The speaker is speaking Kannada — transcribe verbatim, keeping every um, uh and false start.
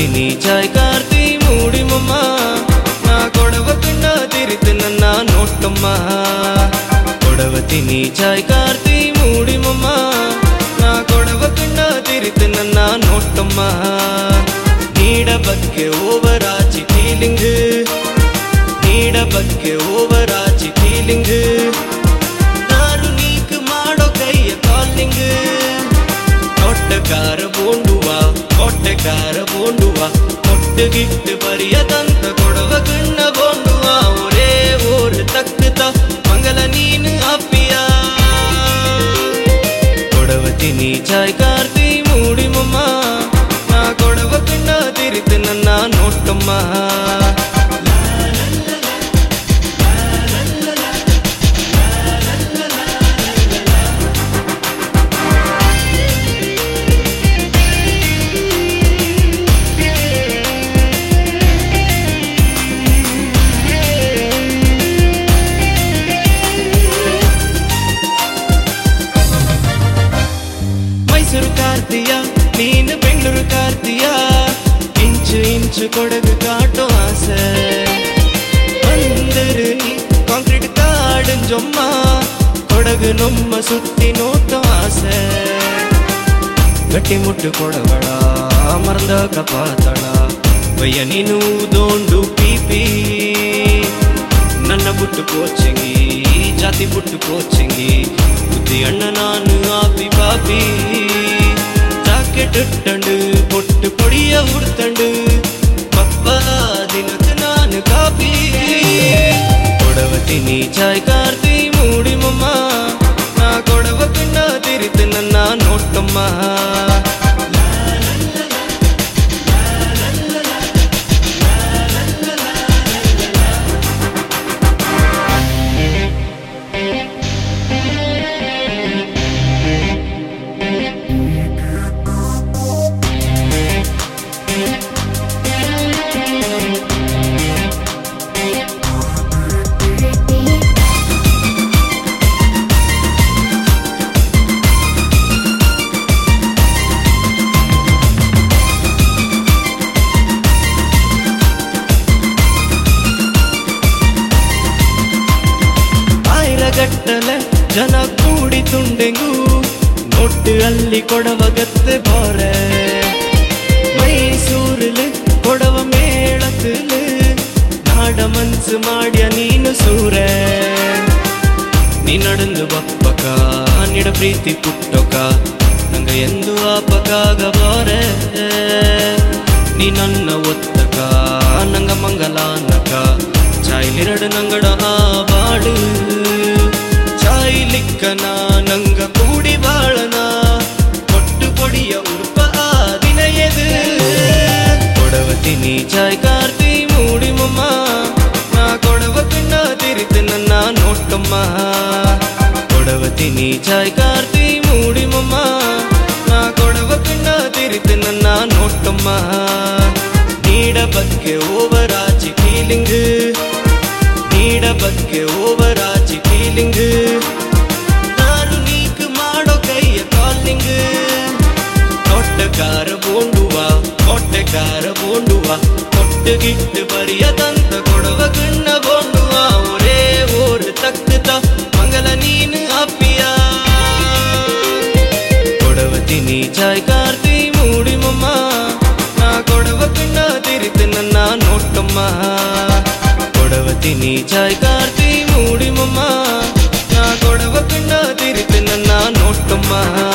తిని చాయ్ కార్తీ మూడిమమ్మ నా కొడవ కింద తిరితి నన్న నోట్టమ్మ కొడవ తిని చాయ్ కార్తీ మూడిమమ్మ నా కొడవ కింద తిరితి నన్న నోట్టమ్మ ನೀಡ ಬಗ್ಗೆ ಓವರಾಚಿ ಫೀಲಿಂಗ್ ನೀಡ ಬಗ್ಗೆ ಓವರಾಚಿ ಫೀಲಿಂಗ್ ನಾರು ನೀಕ್ ಮಾಡೋ ಕೈಯ ಕಾಲಿಂಗ್ ಕೊಟ್ಟಕಾರ ಬೋಂಡುವ ಕೊಟ್ಟಕಾರ ಬೋಂಡುವ ಕೊಟ್ಟಗಿಟ್ಟು ಬರಿಯದಂತ ಕೊಡವ ಕಣ್ಣ ಬೋಂಡುವ ಒರೇ ಓರ್ ತಕ್ಕತ ಮಂಗಲ ನೀನು ಅಪ್ಪಿಯ ಕೊಡವ ತಿನಿ ಚಾಯ್ ಕಾರ್ತಿ ಮೂಡಿಮಮ್ಮ ನಾ ಕೊಡವ ಕಣ್ಣ ತಿರಿತು ನನ್ನ ನೋಟ್ಟಮ್ಮ ಕಾರ್ತಿಯ ನೀನು ಬೆಂಗಳೂರು ಕಾರ್ತಿಯ ಇಂಚು ಇಂಚು ಕೊಡಗು ಕಾಟೋ ಆಸೆ ಬಂದರು ನೀ ಕಾಂಕ್ರೀಟ್ ಕಾಡಂಜೊಮ್ಮ ಕೊಡಗು ನೊಮ್ಮ ಸುತ್ತಿ ನೋಟೋ ಆಸೆ ಗಟ್ಟಿ ಮುಟ್ಟು ಕೊಡವಳ ಮರಂದ ಕಪಾತಳ ಬಯ್ಯ ನೀನು ದೋಂಡು ಪೀಪಿ ನನ್ನ ಬುಟ್ಟು ಕೋಚಿಂಗಿ ಜಾತಿ ಬುಟ್ಟು ಕೋಚಿಂಗಿ ಬುದ್ಧಿ ಅಣ್ಣ ನಾನು ಆಪಿ ಪಾಪಿ ിട്ടണ്ട് പൊട്ട് പൊടിയ ഉടുത്തണ്ട് പപ്പ ദിനത്ത് നാന് കാപ്പി കൊടവ തിനി ചായ് കാർത്തി മൂടിമമ്മ നാ കൊടവ കണ്ണ തിരിത്ത് നന്ന നോട്ടമ്മ ಗಟ್ಟಲೆ ಜನ ಕೂಡಿ ತುಂಡೆಂಗು ನೋಟ್ಟು ಅಲ್ಲಿ ಕೊಡವ ಗತ್ತೆ ಬೋರೆ ಮೈಸೂರಿಲು ಕೊಡವ ಮೇಳತಿಲು ನಾಡ ಮನ್ಸು ಮಾಡ್ಯ ನೀನು ಸೂರೆ ನೀ ನಡಂದು ಬಪ್ಪಕ ನಿಡ ಪ್ರೀತಿ ಪುಟ್ಟಕ ನಂಗ ಎಂದು ಆಪಕಾಗ ಬೋರೆ ನೀ ನನ್ನ ಒತ್ತಕ ನಂಗ ಮಂಗಲಾನಕ ಚಾಯ್ಲಿರಡು ನಂಗಡ ಆ ಬಾಡು ಚಾಯ್ಲಿಕ್ಕನ ನಂಗ ಕೂಡಿ ಬಾಳನ ಕೊಟ್ಟು ಕೊಡಿಯ ಉಡುಪ ಆ ದಿನ ಎದು ಕೊಡವ ತಿನಿ ಚಾಯ್ ಕಾರ್ತಿ ಮೂಡಿಮಮ್ಮ ನಾ ಕೊಡವ ಕಣ್ಣ ತಿರಿತು ನನ್ನ ನೋಟ್ಟಮ್ಮ ಕೊಡವ ತಿನಿ ಚಾಯ್ ಕಾರ್ತಿ ಮೂಡಿಮಮ್ಮ ನಾ ಕೊಡವ ಕಣ್ಣ ತಿರಿತು ನನ್ನ ನೋಟ್ಟಮ್ಮ ನೀಡ ಬಗ್ಗೆ ಓವರಾಚಿ ಫೀಲಿಂಗ್ ನೀಡ ಬಗ್ಗೆ ಓವರಾಚಿ ಫೀಲಿಂಗ್ ನಾರು ನೀಕ್ ಮಾಡೋ ಕೈಯ ಕಾಲಿಂಗ್ ಕೊಟ್ಟಕಾರ ಬೋಂಡುವ ಕೊಟ್ಟಕಾರ ಬೋಂಡುವ ಕೊಟ್ಟಗಿಟ್ಟು ಬರಿಯದಂತ ಕೊಡವ ಕಣ್ಣ ಬೋಂಡುವ ಒರೇ ಓರ್ ತಕ್ಕತ ಮಂಗಲ ನೀನು ಅಪ್ಪಿಯ ಕೊಡವ ತಿನಿ ಚಾಯ್ ಕಾರ್ತಿ ಮೂಡಿಮಮ್ಮ ನಾ ಕೊಡವ ಕಣ್ಣ ತಿರಿತು ನನ್ನ ನೋಟ್ಟಮ್ಮ ಕೊಡವ ತಿನಿ ಚಾಯ್ ಕಾರ್ತಿ ಮೂಡಿಮಮ್ಮ ನಾ ಕೊಡವ ಕಣ್ಣ ತಿರಿತು ನನ್ನ ನೋಟ್ಟಮ್ಮ